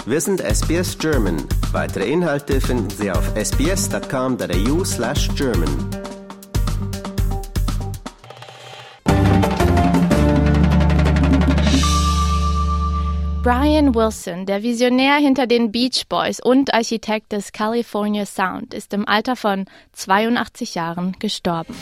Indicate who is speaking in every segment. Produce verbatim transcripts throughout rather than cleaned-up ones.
Speaker 1: Wir sind S B S German. Weitere Inhalte finden Sie auf s b s dot com dot a u slash German.
Speaker 2: Brian Wilson, der Visionär hinter den Beach Boys und Architekt des California Sound, ist im Alter von zweiundachtzig Jahren gestorben.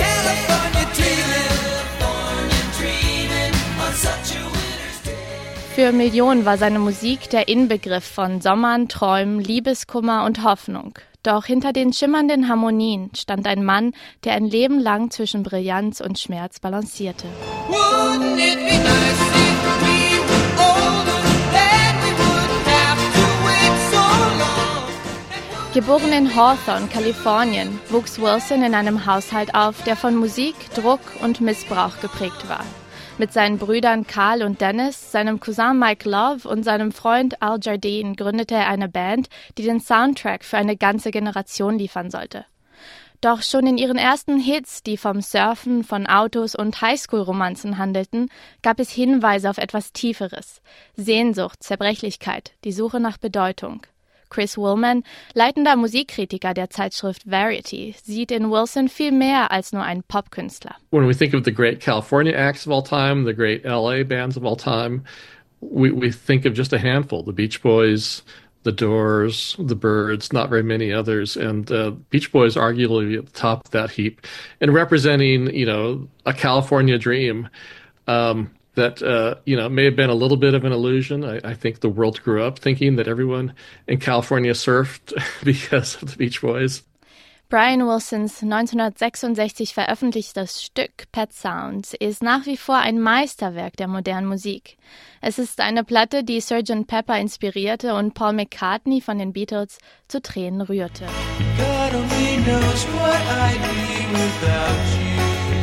Speaker 2: Für Millionen war seine Musik der Inbegriff von Sommern, Träumen, Liebeskummer und Hoffnung. Doch hinter den schimmernden Harmonien stand ein Mann, der ein Leben lang zwischen Brillanz und Schmerz balancierte. Wouldn't it be nice if we were older, then we wouldn't have to wait so long. Geboren in Hawthorne, Kalifornien, wuchs Wilson in einem Haushalt auf, der von Musik, Druck und Missbrauch geprägt war. Mit seinen Brüdern Carl und Dennis, seinem Cousin Mike Love und seinem Freund Al Jardine gründete er eine Band, die den Soundtrack für eine ganze Generation liefern sollte. Doch schon in ihren ersten Hits, die vom Surfen, von Autos und Highschool-Romanzen handelten, gab es Hinweise auf etwas Tieferes. Sehnsucht, Zerbrechlichkeit, die Suche nach Bedeutung. Chris Willman, leitender Musikkritiker der Zeitschrift Variety, sieht in Wilson viel mehr als nur einen Popkünstler.
Speaker 3: When we think of the great California acts of all time, the great L A bands of all time, we, we think of just a handful, the Beach Boys, the Doors, the Byrds, not very many others, and uh, Beach Boys arguably at the top of that heap, and representing, you know, a California dream. Um, that, uh, you know, may have been a little bit of an illusion. I, I think the world grew up thinking that everyone in California surfed because of the Beach Boys.
Speaker 2: Brian Wilsons neunzehnhundertsechsundsechzig veröffentlichtes Stück Pet Sounds ist nach wie vor ein Meisterwerk der modernen Musik. Es ist eine Platte, die Sergeant Pepper inspirierte und Paul McCartney von den Beatles zu Tränen rührte. God only knows what I'd be without you.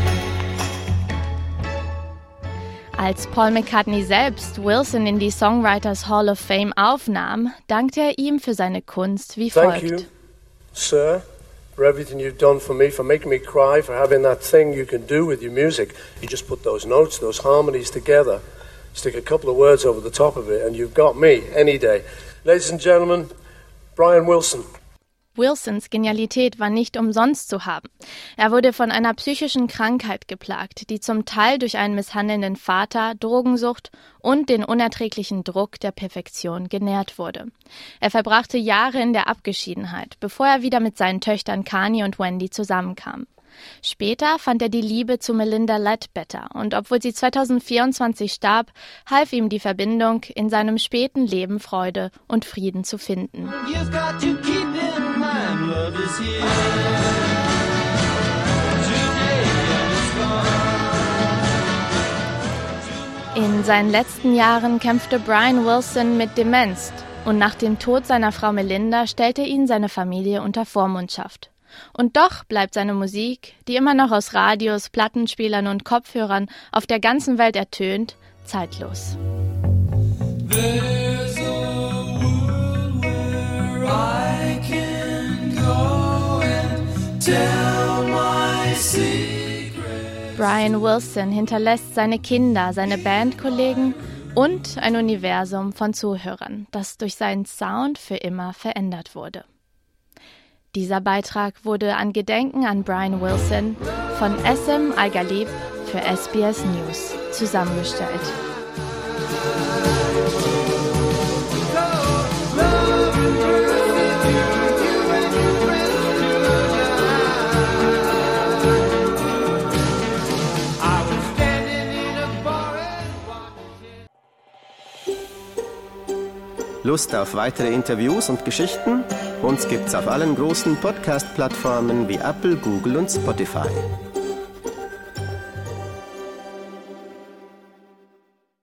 Speaker 2: Als Paul McCartney selbst Wilson in die Songwriters Hall of Fame aufnahm, dankte er ihm für seine Kunst wie folgt.
Speaker 4: Thank you, sir, for everything you've done for me, for making me cry, for having that thing you can do with your music. You just put those notes, those harmonies together, stick a couple of words over the top of it, and you've got me any day. Ladies and gentlemen, Brian Wilson.
Speaker 2: Wilsons Genialität war nicht umsonst zu haben. Er wurde von einer psychischen Krankheit geplagt, die zum Teil durch einen misshandelnden Vater, Drogensucht und den unerträglichen Druck der Perfektion genährt wurde. Er verbrachte Jahre in der Abgeschiedenheit, bevor er wieder mit seinen Töchtern Kanye und Wendy zusammenkam. Später fand er die Liebe zu Melinda Ledbetter und obwohl sie zweitausendvierundzwanzig starb, half ihm die Verbindung, in seinem späten Leben Freude und Frieden zu finden. In seinen letzten Jahren kämpfte Brian Wilson mit Demenz und nach dem Tod seiner Frau Melinda stellte ihn seine Familie unter Vormundschaft. Und doch bleibt seine Musik, die immer noch aus Radios, Plattenspielern und Kopfhörern auf der ganzen Welt ertönt, zeitlos. There's a world where I can go and tell my secret. Brian Wilson hinterlässt seine Kinder, seine Bandkollegen und ein Universum von Zuhörern, das durch seinen Sound für immer verändert wurde. Dieser Beitrag wurde an Gedenken an Brian Wilson von Essem Al-Ghalib für S B S News zusammengestellt.
Speaker 1: Lust auf weitere Interviews und Geschichten? Uns gibt's auf allen großen Podcast-Plattformen wie Apple, Google und Spotify.